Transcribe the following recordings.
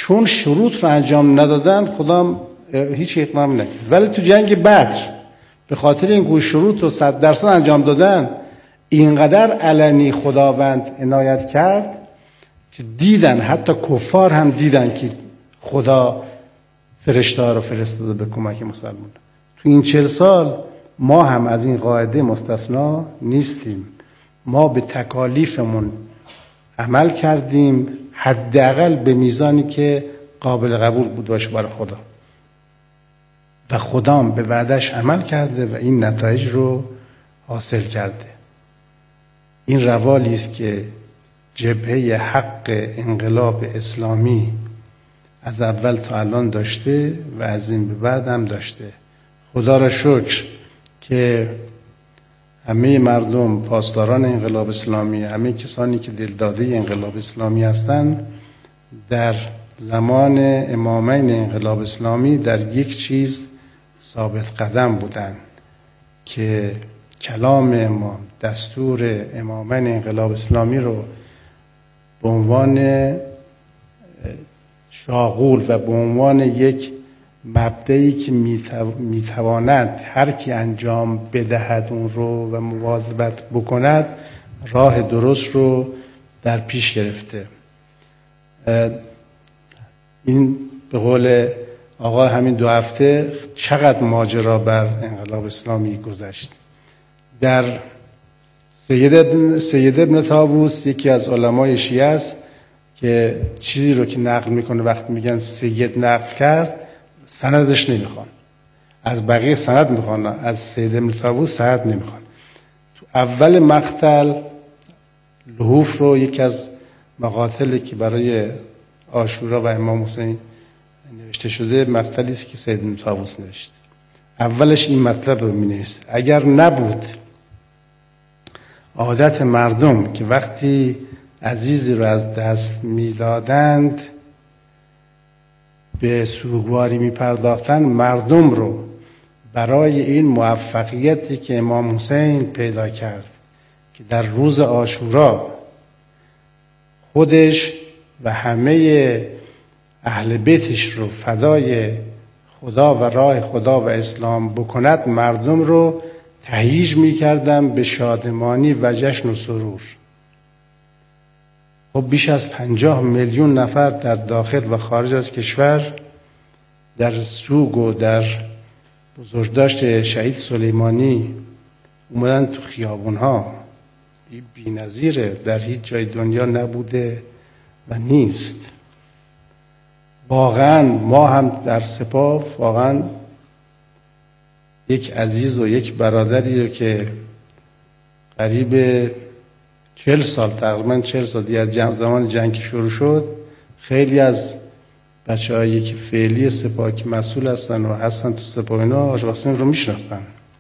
چون شروط رو انجام ندادن خدا هیچ اقدام نکرد. ولی تو جنگ بدر به خاطر اینکه شروط رو 100% انجام دادن، اینقدر علنی خداوند عنایت کرد که دیدن، حتی کفار هم دیدن که خدا فرشته رو فرستاده به کمک مسلمان. تو این 40 سال ما هم از این قاعده مستثنا نیستیم. ما به تکالیفمون عمل کردیم، حداقل به میزانی که قابل قبول بود باشه برای خدا، و خدا هم به وعدش عمل کرده و این نتایج رو حاصل کرده. این روالی است که جبهه حق انقلاب اسلامی از اول تا الان داشته و از این به بعد هم داشته. خدا را شکر که همه مردم پاسداران انقلاب اسلامی، همه کسانی که دلداده انقلاب اسلامی هستند، در زمان امامین انقلاب اسلامی در یک چیز ثابت قدم بودند که کلام امام، دستور امامین انقلاب اسلامی رو به عنوان شاغول و به عنوان یک مبدئی که میتواند هر کی انجام بدهد اون رو و مواظبت بکند، راه درست رو در پیش گرفته. این به قول آقا همین 2 هفته چقدر ماجرا بر انقلاب اسلامی گذشت. در سید ابن طاووس یکی از علمای شیعه است که چیزی رو که نقل میکنه وقتی میگن سید نقل کرد، سندش نمیخوان، از بقیه سند میخوان، از سید ابن طاووس سند نمیخوان. تو اول مقتل لحوف رو، یکی از مقاتلی که برای عاشورا و امام حسین نوشته شده، مقتلی است که سید ابن طاووس نوشته. اولش این مطلب رو مینویسه: اگر نبود عادت مردم که وقتی عزیزی رو از دست میدادند به سوگواری میپرداختن، مردم رو برای این موفقیتی که امام حسین پیدا کرد که در روز عاشورا خودش و همه اهل بیتش رو فدای خدا و راه خدا و اسلام بکند، مردم رو تهییج میکردن به شادمانی و جشن و سرور. خب بیش از 50 میلیون نفر در داخل و خارج از کشور در سوگ و در بزرگداشت شهید سلیمانی اومدن تو خیابونها. این بی‌نظیره، در هیچ جای دنیا نبوده و نیست. واقعا ما هم در سپاه واقعا یک عزیز و یک برادری رو که قریب 40 سال، تقریبا 40 سال دیگه زمان جنگ شروع شد، خیلی از بچه‌هایی که فعلی سپاه که مسئول هستن و هستن تو سپاه اینا، آقا قاسم رو میشناختن.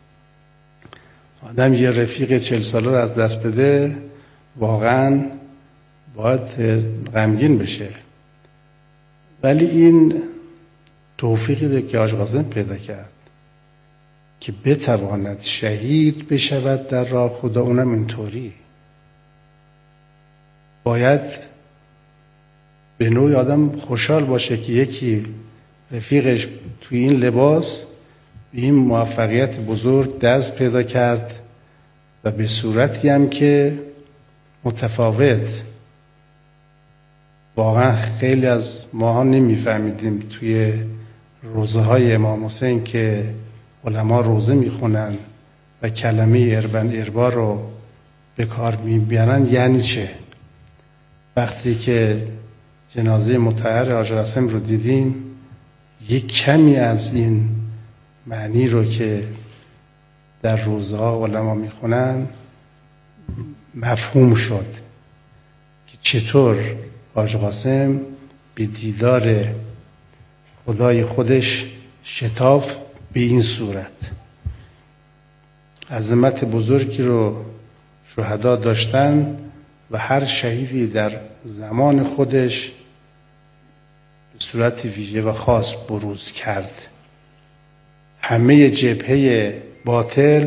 آدم یه رفیق 40 ساله رو از دست بده، واقعا باید غمگین بشه. ولی این توفیقی رو که آقا قاسم پیدا کرد که بتواند شهید بشود در راه خدا، اونم اینطوری. باید به نوعی آدم خوشحال باشه که یکی رفیقش توی این لباس به این موفقیت بزرگ دست پیدا کرد و به صورتی هم که متفاوت. واقعا خیلی از ماها نمیفهمیدیم توی روزه های امام حسین که علما روزه میخونن و کلمه اربا رو به کار میبرن یعنی چه. وقتی که جنازه مطهر حاج قاسم رو دیدیم، یک کمی از این معنی رو که در روزه ها علما میخونن مفهوم شد که چطور حاج قاسم به دیدار خدای خودش شتاف به این صورت. عظمت بزرگی رو شهدا داشتن و هر شهیدی در زمان خودش به صورت ویژه و خاص بروز کرد. همه جبهه باطل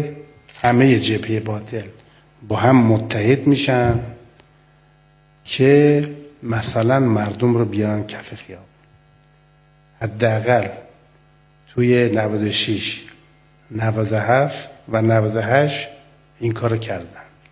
با هم متحد میشن که مثلا مردم رو بیارن کف خیابون. حداقل توی 96 97 و 98 این کارو کردن.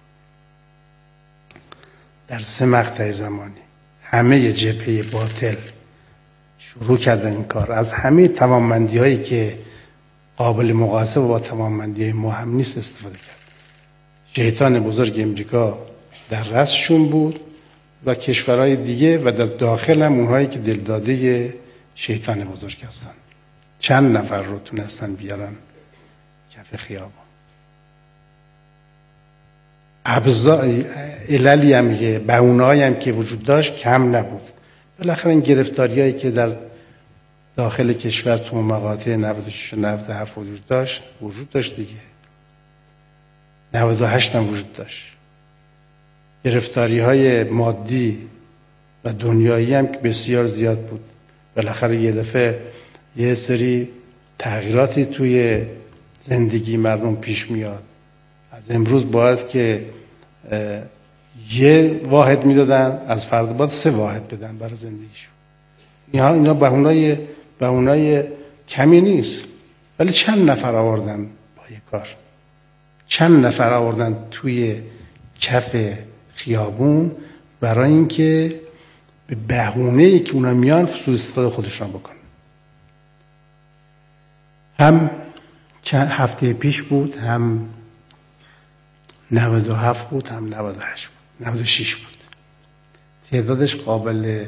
در 3 مقطع زمانی همه جبهه باطل شروع کردن این کار، از همه توانمندی هایی که قابل مقایسه با توانمندی ما هم نیست استفاده کرد. شیطان بزرگ امریکا در رأسشون بود و کشورهای دیگه و در داخل هم اونهایی که دلداده شیطان بزرگ هستن. چند نفر رو تونستن بیارن کف خیابان. عللی هم که بهونه‌هایی هم که وجود داشت کم نبود. بالاخره این گرفتاریایی که در داخل کشور تو مقاطع 96 و 97 وجود داشت دیگه. 98 هم وجود داشت. گرفتاری‌های مادی و دنیایی هم که بسیار زیاد بود. بالاخره یه دفعه یه سری تغییراتی توی زندگی مردم پیش میاد. از امروز باید که یه واحد میدادن، از فردا باید 3 واحد بدن برای زندگیشون. اینا بهونه‌های کمی نیست، ولی چند نفر آوردن با یه کار، چند نفر آوردن توی کف خیابون برای اینکه به بهونه‌ای که اونا میان سوء استفاده خودشون بکنن. هم چند هفته پیش بود، هم 97 بود، هم 98 بود، 96 بود. تعدادش قابل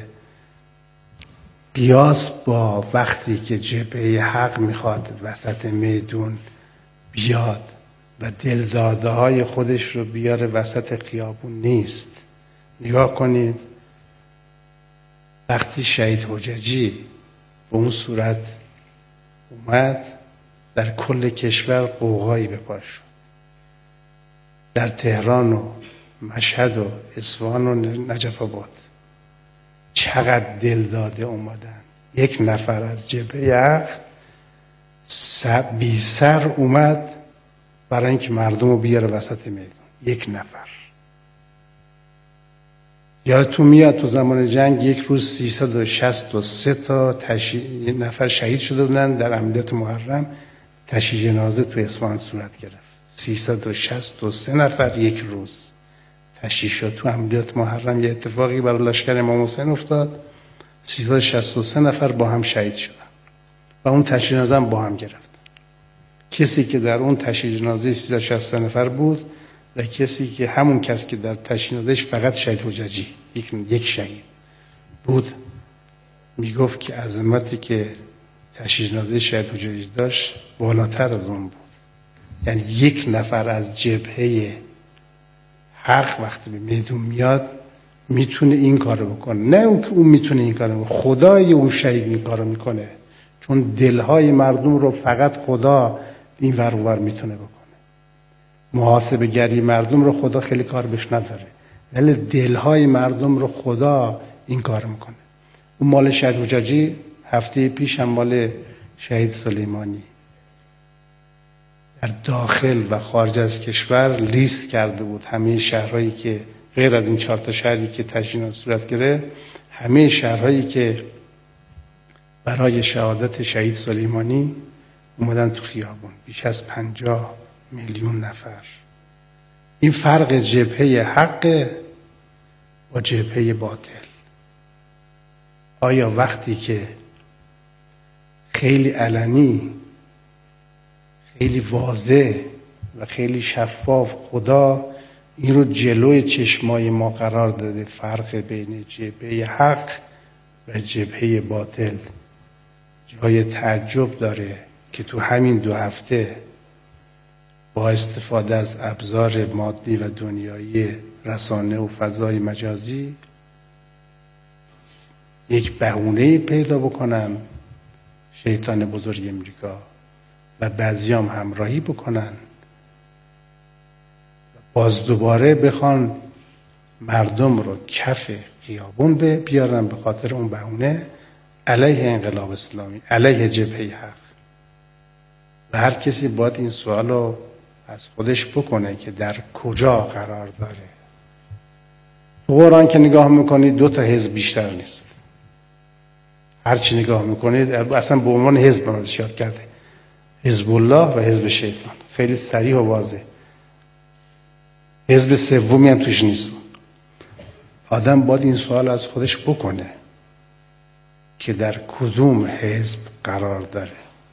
قیاس با وقتی که جبهه حق میخواد وسط میدون بیاد و دلداده های خودش رو بیاره وسط خیابون نیست. نگاه کنید وقتی شهید حججی به اون صورت اومد، در کل کشور قوقایی به پا شد. در تهران و مشهد و اصفهان و نجف آباد چقدر دل داده اومدن. یک نفر از جبهه حق بی سر اومد برای اینکه مردم رو بیاره وسط میدون. یک نفر. یادتون میاد تو زمان جنگ یک روز 363 تا نفر شهید شده بودن در عملیات محرم. تشییع جنازه تو اصفهان صورت گرفت. 363 نفر یک روز تشییع شد. تو عملیات محرم یه اتفاقی برای لشکر امام حسین افتاد. 363 نفر با هم شهید شدن و اون تشییع جنازه هم با هم گرفتن. کسی که در اون تشییع جنازه 363 نفر بود و کسی که همون کس که در تشییع جنازهش فقط شهید حججی یک شهید بود، میگفت که عظمتی که تشییع جنازه شهید حججی داشت بالاتر از اون بود. یعنی یک نفر از جبهه حق وقتی به میدون میاد میتونه این کارو بکنه. نه اون که اون میتونه این کارو بکنه، خدای اون شهید این کارو میکنه، چون دلهای مردم رو فقط خدا این ور اون ور میتونه بکنه. محاسبه گری مردم رو خدا خیلی کار بهش نداره، ولی دلهای مردم رو خدا این کار میکنه. اون مال شهید حججی، هفته پیش هم مال شهید سلیمانی. در داخل و خارج از کشور لیست کرده بود همه شهرهایی که غیر از این 4 تا شهری که تشییع صورت گرفت، همه شهرهایی که برای شهادت شهید سلیمانی اومدن تو خیابون، بیش از 50 میلیون نفر. این فرق جبهه حق با جبهه باطل. آیا وقتی که خیلی علنی، خیلی واضح و خیلی شفاف خدا این رو جلوی چشمای ما قرار داده، فرق بین جبهه حق و جبهه باطل، جای تعجب داره که تو همین 2 هفته با استفاده از ابزار مادی و دنیایی رسانه و فضای مجازی یک بهونه پیدا بکنن شیطان بزرگ امریکا و بعضیام همراهی بکنن، باز دوباره بخوان مردم رو کف خیابون بیارن به خاطر اون بهونه علیه انقلاب اسلامی، علیه جبهه حق. و هر کسی باید این سوال رو از خودش بکنه که در کجا قرار داره. تو قرآن که نگاه میکنید 2 تا حزب بیشتر نیست. هرچی نگاه میکنید اصلا به عنوان حزب ازش یاد کرده، حزب الله و حزب شیطان، خیلی صریح و واضح. حزب سومی هم توش نیست. آدم باید این سوال از خودش بکنه که در کدوم حزب قرار داره،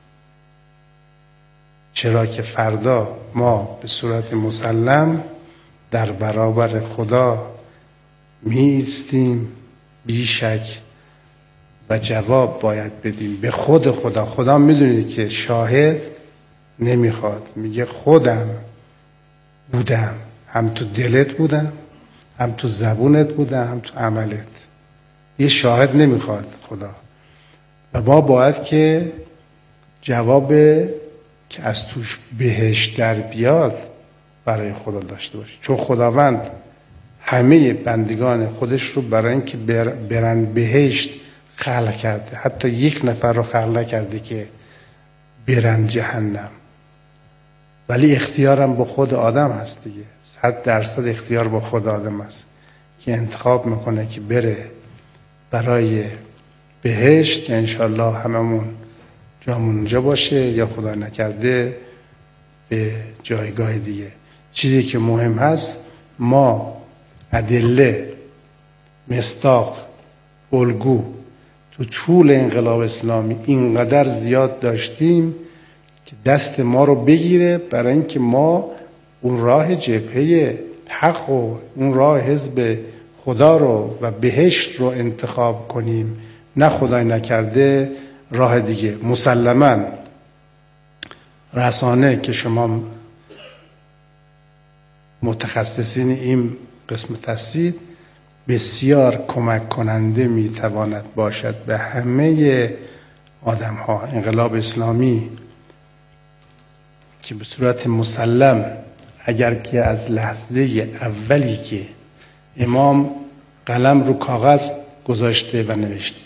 چرا که فردا ما به صورت مسلم در برابر خدا می ایستیم، بیشک و جواب باید بدیم به خود خدا. خدا میدونید که شاهد نمیخواد، میگه خودم بودم، هم تو دلت بودم، هم تو زبونت بودم، هم تو عملت. یه شاهد نمیخواد خدا. و ما باید که جواب که از توش بهشت در بیاد برای خدا داشته باشیم، چون خداوند همه بندگان خودش رو برای اینکه برن بهشت خلق کرده. حتی یک نفر رو خلق نکرده که برن جهنم. ولی اختیارم با خود آدم هست دیگه، 100% اختیار با خود آدم هست که انتخاب میکنه که بره برای بهشت، که انشالله هممون جامون اونجا باشه، یا خدا نکرده به جایگاه دیگه. چیزی که مهم هست ما ادله، مصداق، الگو تو طول انقلاب اسلامی اینقدر زیاد داشتیم که دست ما رو بگیره برای اینکه ما اون راه جبهه حق و اون راه حزب خدا رو و بهشت رو انتخاب کنیم، نه خدای نکرده راه دیگه. مسلماً رسانه که شما متخصصین این قسمت هستید بسیار کمک کننده میتواند باشد به همه آدم ها. انقلاب اسلامی که به صورت مسلم، اگر که از لحظه اولی که امام قلم رو کاغذ گذاشته و نوشته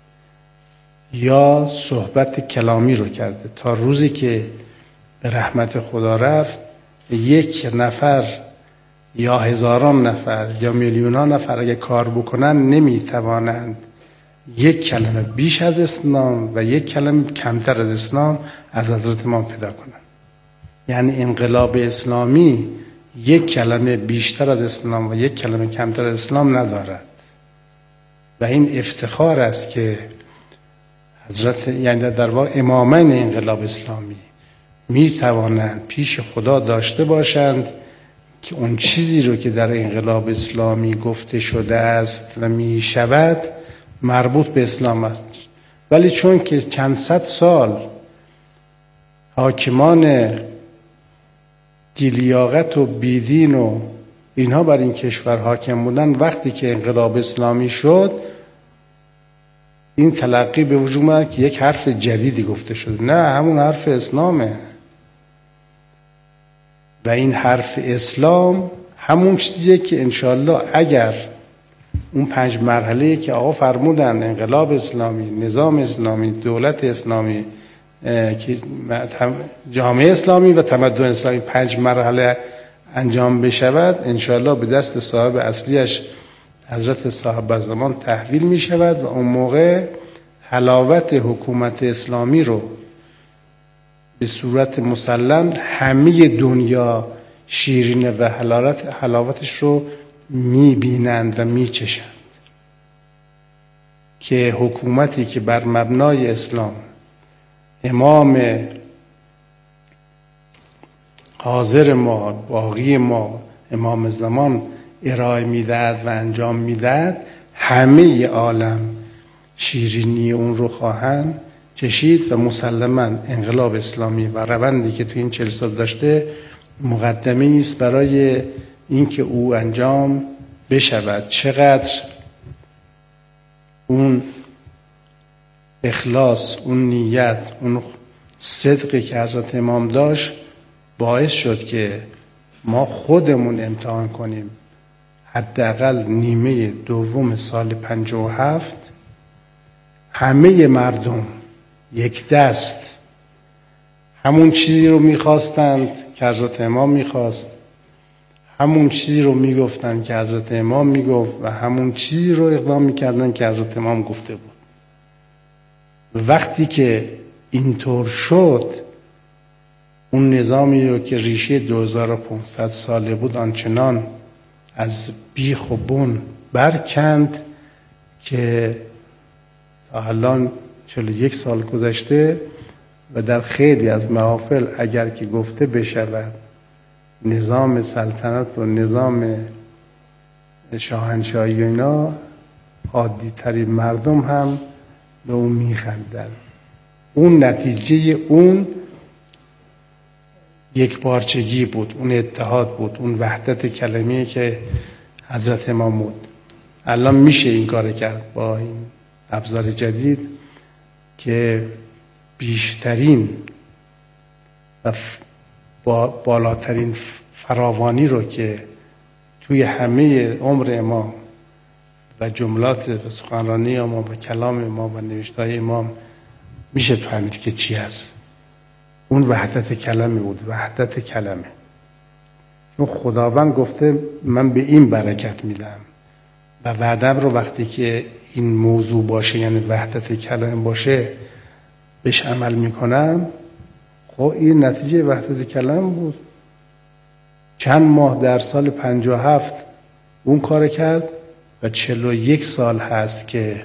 یا صحبت کلامی رو کرده تا روزی که به رحمت خدا رفت، یک نفر یا هزاران نفر یا میلیونان نفر اگه کار بکنن نمیتوانند یک کلمه بیش از اسلام و یک کلمه کمتر از اسلام از حضرت امام پیدا کنن. یعنی انقلاب اسلامی یک کلمه بیشتر از اسلام و یک کلمه کمتر از اسلام ندارد و این افتخار است که حضرت، یعنی در واقع امامین انقلاب اسلامی می توانند پیش خدا داشته باشند که اون چیزی رو که در انقلاب اسلامی گفته شده است و می شود مربوط به اسلام است. ولی چون که چند صد سال حاکمان بی‌لیاقت و بیدین و اینها بر این کشور حاکم بودن، وقتی که انقلاب اسلامی شد این تلقی به وجود اومد که یک حرف جدیدی گفته شده. نه، همون حرف اسلامه و این حرف اسلام همون چیزیه که انشالله اگر اون 5 مرحله که آقا فرمودن، انقلاب اسلامی، نظام اسلامی، دولت اسلامی، که جامعه اسلامی و تمدن اسلامی 5 مرحله انجام بشود، انشالله به دست صاحب اصلیش حضرت صاحب زمان تحویل می شود و اون موقع حلاوت حکومت اسلامی رو به صورت مسلم همه دنیا شیرینه و حلاوتش رو می بینند و می چشند که حکومتی که بر مبنای اسلام امام حاضر ما، باقی ما، امام زمان ارائه میدهد و انجام میدهد، همه عالم شیرینی اون رو خواهند چشید و مسلماً انقلاب اسلامی و روندی که تو این 40 سال داشته مقدمه است برای اینکه او انجام بشود. چقدر اون اخلاص، اون نیت، اون صدقی که حضرت امام داشت باعث شد که ما خودمون امتحان کنیم. حداقل نیمه دوم سال 57 همه مردم یک دست همون چیزی رو میخواستند که حضرت امام میخواست، همون چیزی رو میگفتند که حضرت امام میگفت و همون چیزی رو اقدام میکردند که حضرت امام گفته بود. وقتی که اینطور شد، اون نظامی رو که ریشه 2500 ساله بود آنچنان از بیخ و بن برکند که تا الان 41 سال گذشته و در خیلی از محافل اگر که گفته بشود نظام سلطنت و نظام شاهنشاهی و اینا، عادی ترین مردم هم به اون میخندن. اون نتیجه اون یک پارچگی بود، اون اتحاد بود، اون وحدت کلمه‌ای که حضرت امام بود. الان میشه این کار کرد با این ابزار جدید که بیشترین و بالاترین فراوانی رو که توی همه عمر امام و جملات و سخنرانی امام و کلام امام و نوشته‌های امام میشه فهمید که چی هست. اون وحدت کلمه بود، وحدت کلمه. چون خداوند گفته من به این برکت میدم و وعدم رو وقتی که این موضوع باشه، یعنی وحدت کلمه باشه، بهش عمل میکنم. خب این نتیجه وحدت کلمه بود. چند ماه در سال 57 اون کار کرد و 41 سال هست که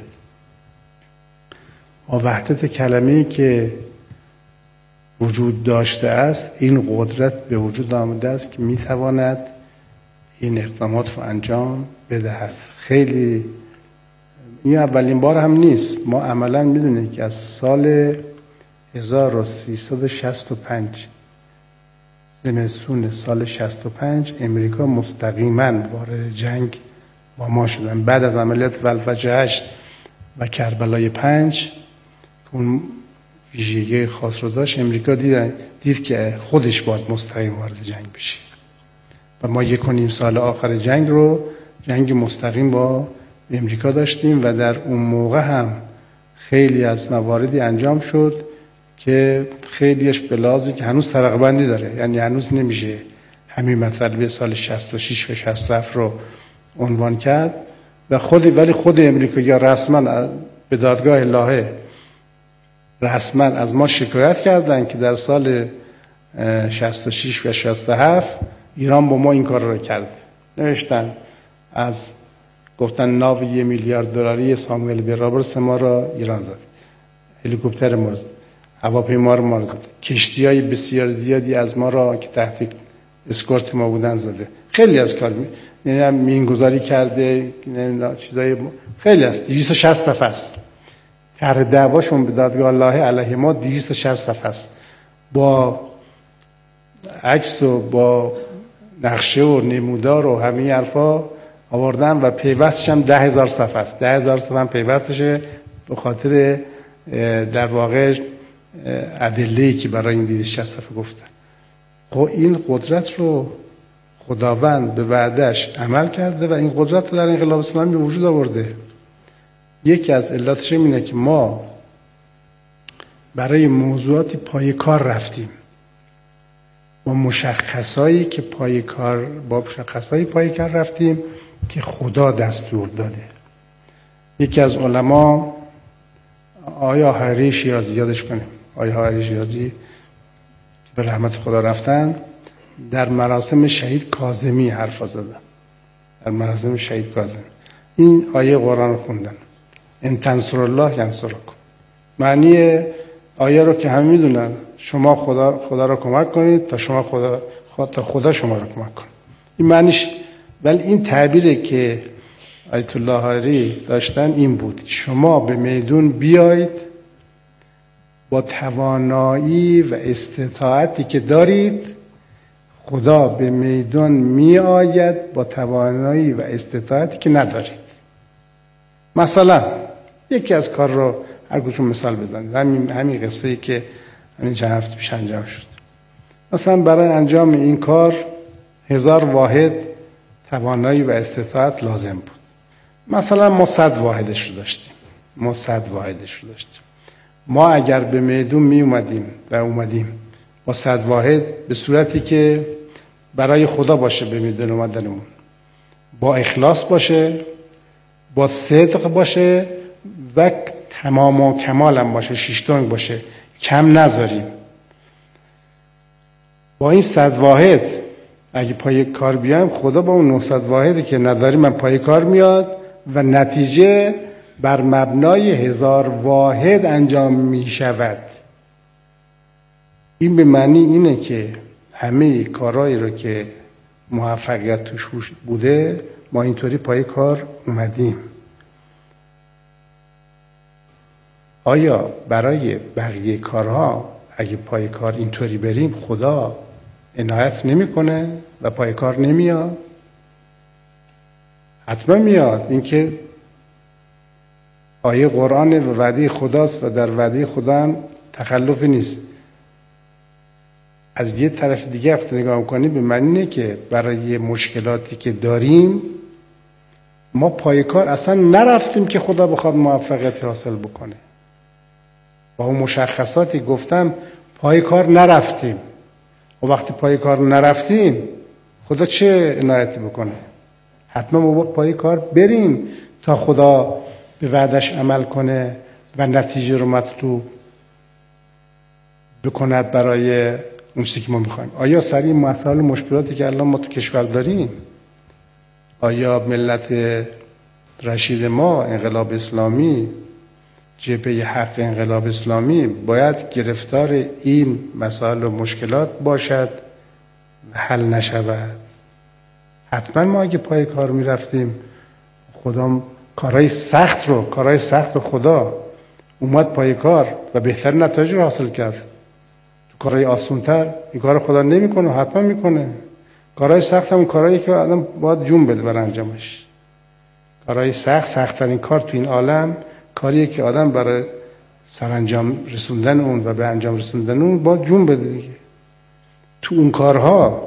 با وحدت کلمه‌ای که وجود داشته است این قدرت به وجود آمده است که میتواند این اقدامات رو انجام بدهد. خیلی این اولین بار هم نیست. ما عملا میدونیم که از سال 1365 زمستون سال 65 امریکا مستقیما وارد جنگ با ما شدن. بعد از عملیات ولفجر 8 و کربلای 5 اون ویژگی خاص رو داشت. امریکا دید که خودش باید مستقیم وارد جنگ بشه و ما 1.5 سال آخر جنگ رو جنگ مستقیم با امریکا داشتیم و در اون موقع هم خیلی از مواردی انجام شد که خیلیش به لحاظی که هنوز طبقه بندی داره، یعنی هنوز نمیشه همین مطلب سال 66 و 67 رو عنوان کرد و ولی خود امریکا رسما به دادگاه لاهه رسما از ما شکایت کردن که در سال 66 و 67 ایران با ما این کار رو کرد. نوشتن گفتن ناو 1 میلیارد دلاری ساموئل بی رابرتس ما را ایران زد، هلیکوپتر ما زد، هواپیما ما زد، کشتی‌های بسیار زیادی از ما را که تحت اسکورت ما بودن زده. خیلی از کار یعنی مینگذاری کرده، چیزای خیلی است. 260 صفحه است. طرح دعواشون به دادگاه لاهه علیه ما 260 صفحه است. با عکس و با نقشه و نمودار و همه حرفا آوردن و پیوستش هم 10,000 صفحه است. 10,000 صفحه هم پیوستشه به خاطر در واقع ادله‌ای که برای این 260 صفحه گفتن. خب این قدرت رو خداوند به وعدهش عمل کرده و این قدرت رو در انقلاب اسلامی به وجود آورده. یکی از علتش اینه که ما برای موضوعاتی پای کار رفتیم با مشخصایی پای کار رفتیم که خدا دستور داده. یکی از علما آیا حیری شیرازی، یادش کنیم آیا حیری شیرازی که به رحمت خدا رفتن، در مراسم شهید کاظمی حرف زدن. در مراسم شهید کاظمی این آیه قرآن رو خوندن، ان تنصر الله ینصرکم. معنی آیه رو که همه میدونن، شما خدا رو کمک کنید تا خدا شما رو کمک کنه. این معنیش. ولی این تعبیری که آیت الله حیری داشتن این بود: شما به میدون بیایید با توانایی و استطاعتی که دارید، خدا به میدان می آید با توانایی و استطاعتی که ندارید. مثلا یکی از کار رو هر کدوم مثال بزنید. همین قصه‌ای که همین چند هفته پیش انجام شد. مثلا برای انجام این کار 1000 واحد توانایی و استطاعت لازم بود. مثلا ما 100 واحدش رو داشتیم. ما اگر به میدون می اومدیم با 100 واحد، به صورتی که برای خدا باشه به میدون اومدنمون، با اخلاص باشه، با صدق باشه و تمام و کمال هم باشه، 6 تنگ باشه، کم نذاریم. با این 100 واحد اگه پای کار بیایم، خدا با اون 900 واحدی که نداریم من پای کار میاد و نتیجه بر مبنای 1000 واحد انجام می شود. این به معنی اینه که همه کارهایی رو که موفقیت توش بوده ما اینطوری پای کار اومدیم. آیا برای بقیه کارها اگه پای کار اینطوری بریم خدا عنایت نمیکنه و پای کار نمیاد؟ حتما میاد. اینکه آیه قرآن و وعده خداست و در وعده خدا هم تخلفی نیست. از یه طرف دیگه وقتی نگاه میکنیم به معنی اینه که برای مشکلاتی که داریم ما پای کار اصلا نرفتیم که خدا بخواد موفقیت حاصل بکنه. با اون مشخصاتی گفتم پای کار نرفتیم. و وقتی پای کار نرفتیم خدا چه عنایتی بکنه؟ حتما ما پای کار بریم تا خدا به وعدش عمل کنه و نتیجه رو مطلوب بکند برای اون چیزی که ما میخوایم. آیا سریع مسائل و مشکلاتی که الان ما تو کشور داریم، آیا ملت رشید ما انقلاب اسلامی، جبهه حق انقلاب اسلامی باید گرفتار این مسائل و مشکلات باشد و حل نشود؟ حتما ما اگه پای کار میرفتیم خدا کارهای سخت رو خدا اومد پای کار و بهترین نتایج رو حاصل کرد. تو کارهای آسان‌تر این کار خدا نمیکنه، حتما میکنه. کارهای سخت هم کارهایی که آدم باید جون بده برای انجامش. کارهای سخت‌ترین کار تو این عالم کاریه که آدم برای سرانجام رسوندن اون و به انجام رسوندن اون باید جون بده دیگه. تو اون کارها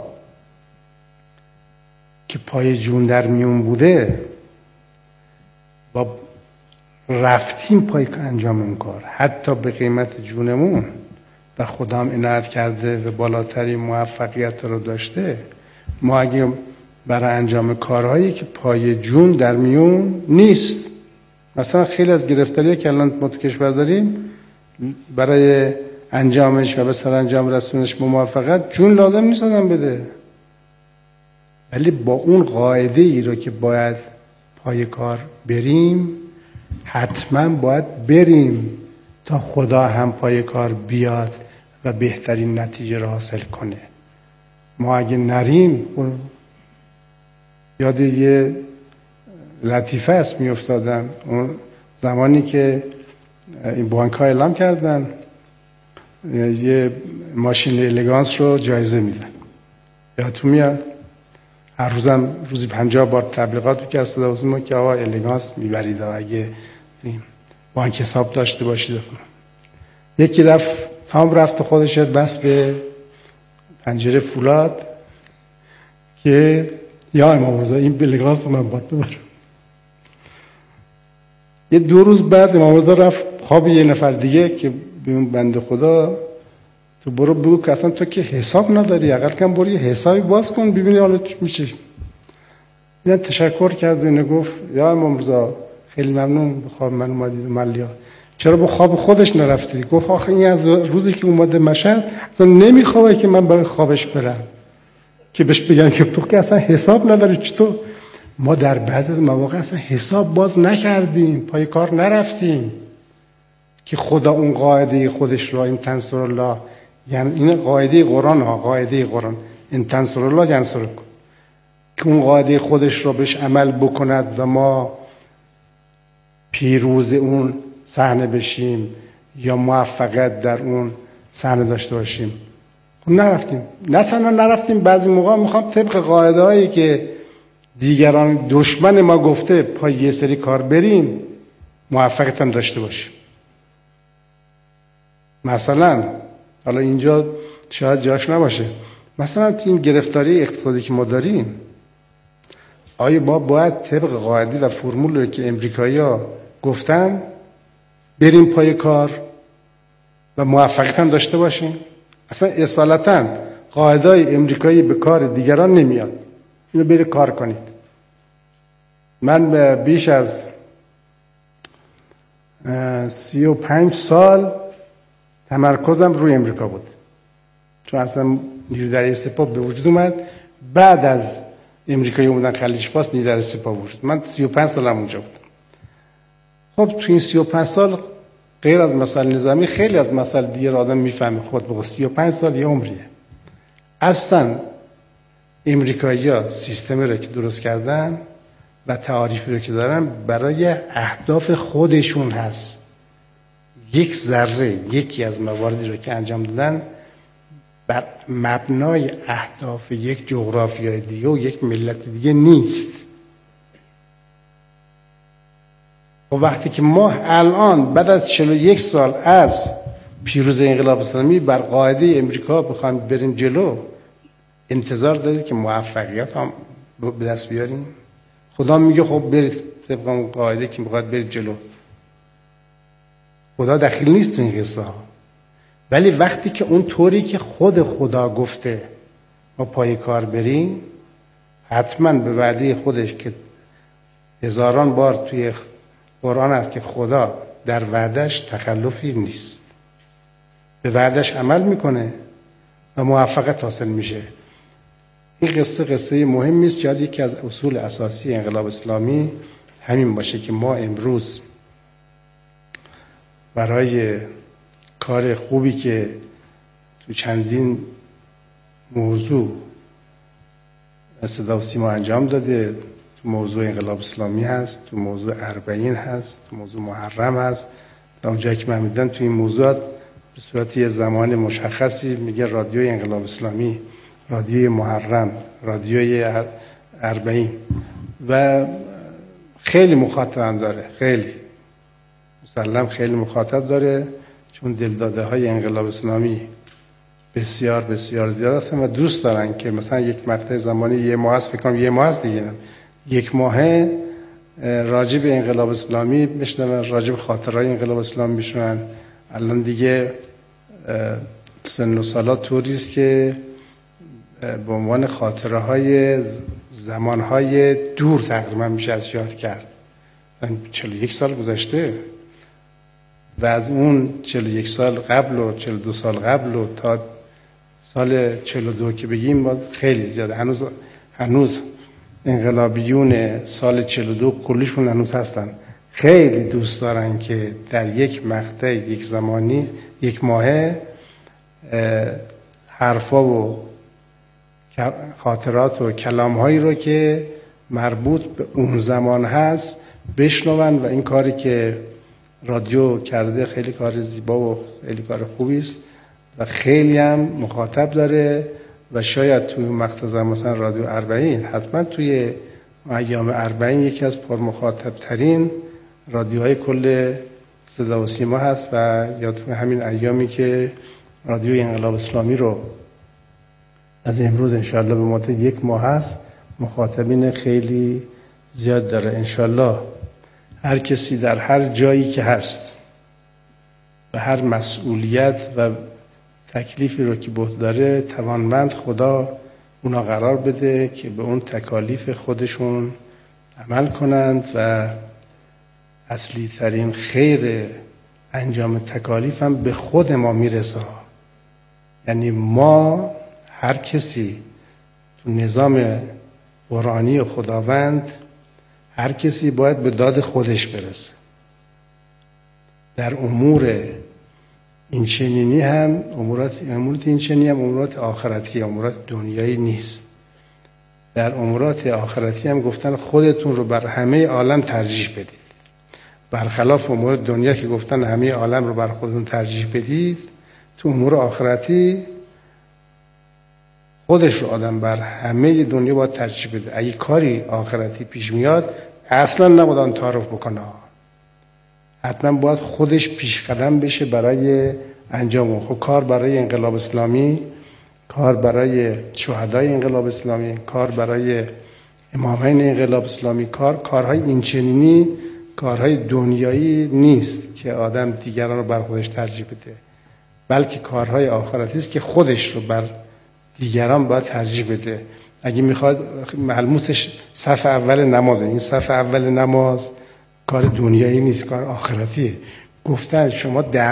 که پای جون در میون بوده با رفتیم پای انجام اون کار حتی به قیمت جونمون و خدا هم عنایت کرده و بالاترین موفقیت رو داشته، ما اگه برای انجام کارهایی که پای جون در میون نیست، مثلا خیلی از گرفتاری‌ها که الان ما تو کشور داریم برای انجامش و به سرانجام رسونش به موفقیت جون لازم نیست آدم بده، ولی با اون قاعده ای رو که باید پای کار بریم حتما باید بریم تا خدا هم پای کار بیاد و بهترین نتیجه رو حاصل کنه. ما اگه نریم، یاد یه لطیفه است میافتادم اون زمانی که این بانک ها اعلام کردن یه ماشین الگانس رو جایزه میدن. یادتون میاد؟ هر روزم روزی 50 بار تبلیغات میکرد واسه ما که آقا الگانس میبرید اگه بانک حساب داشته باشید. یکی رفت خودش بس به پنجره فولاد که یا امام رضا این الگانس رو من باید ببرم. یه 2 روز بعد امام رضا رفت خواب یه نفر دیگه که به اون بنده خدا تو برو بگو که اصلا تو که حساب نداری، اقل کم برو یه حسابی باز کن ببینی حالا چی میشه. این تشکر کرد و اینو گفت یا امام رضا خیلی ممنون به خواب من اومدید ملیا، چرا به خواب خودش نرفتی؟ گفت آخه این از روزی که اومده مشهد اصلا نمیخوابه که من برای خوابش برم که بهش بگم که تو که اصلا حساب نداری. چطور ما در بعضی از مواقع اصلا حساب باز نکردیم، پای کار نرفتیم که خدا اون قاعده خودش رو این تنصر الله، یعنی این قاعده قرآن ها، قاعده قرآن این تنصر الله ینصرکم، که اون قاعده خودش رو بهش عمل بکند و ما پیروز اون صحنه بشیم یا موفقیت در اون صحنه داشته باشیم. نرفتیم. نه تنها نرفتیم، بعضی موقع میخوام طبق قاعده هایی که دیگران دشمن ما گفته پای یه سری کار بریم موفقیت هم داشته باشیم. مثلا حالا اینجا شاید جاش نباشه، مثلا تو این گرفتاری اقتصادی که ما داریم آیا ما باید طبق قاعده و فرمولی که امریکایی‌ها گفتن بریم پای کار و موفقیت هم داشته باشیم؟ اصلا اصالتاً قاعده‌های امریکایی به کار دیگران نمیاد. اینو برید کار کنید. من بیش از 35 سال تمرکزم روی امریکا بود، چون اصلا نیروی دریایی سپاه به وجود اومد بعد از امریکایی اومدن خلیج فارس. نیروی دریایی سپاه وجود، من 35 سالم اونجا بودم. خب تو این 35 سال غیر از مسائل نظامی خیلی از مسائل دیگه آدم میفهمه. خود بگو 35 سال یه عمریه. اصلا امریکایی‌ها سیستمی رو که درست کردن و تعاریفی رو که دارن برای اهداف خودشون هست. یک ذره یکی از مواردی رو که انجام دادن بر مبنای اهداف یک جغرافیای دیگه و یک ملت دیگه نیست. و وقتی که ما الان بعد از 41 سال از پیروز انقلاب اسلامی بر قاعده امریکا بخوایم بریم جلو، انتظار دارید که موفقیت هم به دست بیاریم؟ خدا میگه خب برید طبق اون قاعده که میخواد برید جلو. خدا دخیل نیست تو این قصه ها. ولی وقتی که اون طوری که خود خدا گفته ما پای کار بریم، حتما به وعده خودش که هزاران بار توی قرآن هست که خدا در وعدش تخلفی نیست، به وعدش عمل میکنه و موفقیت حاصل میشه. این قصه مهمی است. شاید یکی از اصول اساسی انقلاب اسلامی همین باشه که ما امروز برای کار خوبی که تو چندین موضوع صدا و سیما انجام داده، تو موضوع انقلاب اسلامی هست، تو موضوع اربعین هست، تو موضوع محرم هست، تا اونجایی که من میدونم تو این موضوعات به صورت یه زمان مشخصی میگه رادیوی انقلاب اسلامی، رادیوی محرم، رادیوی اربعین، و خیلی مخاطب هم داره، خیلی مسلم خیلی مخاطب داره، چون دلداده های انقلاب اسلامی بسیار بسیار زیاد هستن و دوست دارن که مثلا یک مقطع زمانی یه ماه هست، فکر کنم یه ماه هست دیگه، یک ماهه راجع به انقلاب اسلامی بشنون، راجع به خاطرهای انقلاب اسلامی بشنون. الان دیگه سن و سالات طوریست که به عنوان خاطره های زمان های دور تقریبا میشه از یاد کرد. 41 سال گذشته و از اون 41 سال قبل و 42 سال قبل و تا سال 42 که بگیم باز خیلی زیاده. هنوز انقلابیون سال 42 کلیشون هنوز هستن. خیلی دوست دارن که در یک مقطع، یک زمانی، یک ماهه حرفا و خاطرات و کلامهایی رو که مربوط به اون زمان هست بشنون. و این کاری که رادیو کرده خیلی کار زیبا و خیلی کار خوبی است و خیلی هم مخاطب داره. و شاید توی مقطع زمان مثلا رادیو اربعین، حتما توی ایام اربعین یکی از پرمخاطب ترین رادیوهای کل صدا و سیما هست و یا توی همین ایامی که رادیوی انقلاب اسلامی رو از امروز انشاءالله به مدت یک ماه هست، مخاطبین خیلی زیاد داره. انشاءالله هر کسی در هر جایی که هست و هر مسئولیت و تکلیفی رو که به داره، توانمند خدا اونا قرار بده که به اون تکالیف خودشون عمل کنند و اصلی ترین خیر انجام تکالیف هم به خود ما میرسه. یعنی ما هر کسی تو نظام قرآنی خداوند، هر کسی باید به داد خودش برسه. در امور این چنینی هم امورات این چنینی هم امورات آخرتی، امورات دنیایی نیست. در امورات آخرتی هم گفتن خودتون رو بر همه عالم ترجیح بدید، برخلاف امور دنیا که گفتن همه عالم رو بر خودتون ترجیح بدید. تو امور آخرتی خودش رو آدم بر همه دنیا باید ترجیح بده. اگه کاری آخرتی پیش میاد اصلا نباید آن تعارف بکنه، حتما باید خودش پیش قدم بشه برای انجام اون. خب کار برای انقلاب اسلامی، کار برای شهدای انقلاب اسلامی، کار برای امامین انقلاب اسلامی، کارهای اینچنینی، کارهای دنیایی نیست که آدم دیگران رو بر خودش ترجیح بده، بلکه کارهای آخرتی است که خودش رو بر دیگران باید ترجیح بده. اگه میخواد ملموسش صف اول نمازه. این صف اول نماز کار دنیایی نیست، کار آخرتیه. گفتن شما